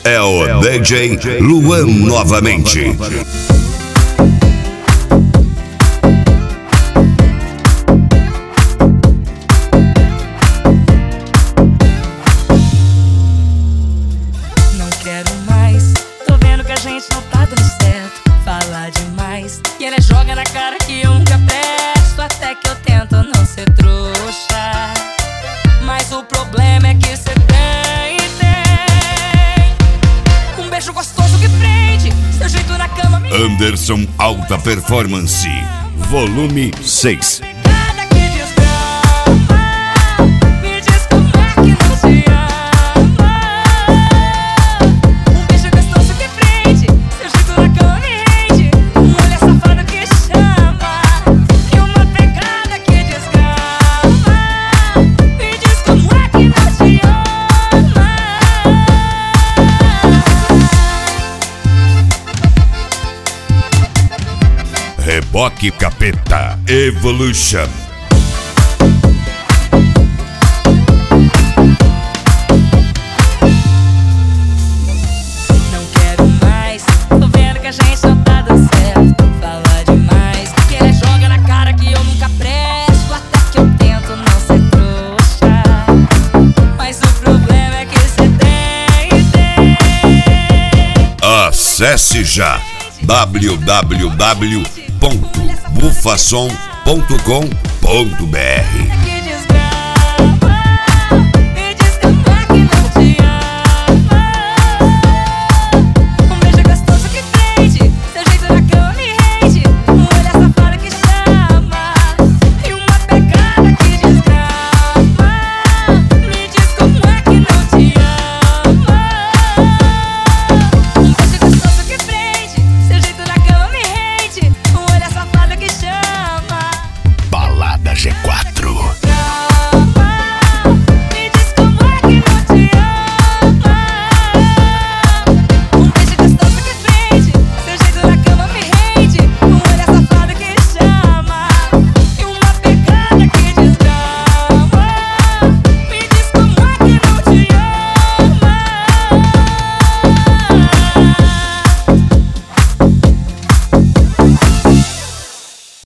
É o DJ Luan novamente. Não quero mais, tô vendo que a gente não tá dando certo. Fala demais, e ele joga na cara que eu nunca presto. Até que eu tento não ser trouxa, mas o problema é que cê tem um beijo gostoso que prende, seu jeito na cama me... Anderson Alta Performance, volume 6. Cada que desgrama, me diz como é que não te ama. Um beijo gostoso que prende, seu jeito na cama me rende. Um olhar safado que chama, e uma pegada que desgrama. Me diz como é que não te ama. Reboque Capeta Evolution. Não quero mais, tô vendo que a gente não tá dando certo. Fala demais, que ele joga na cara que eu nunca presto. Até que eu tento não ser trouxa, mas o problema é que cê tem. Acesse já www.bufasom.com.br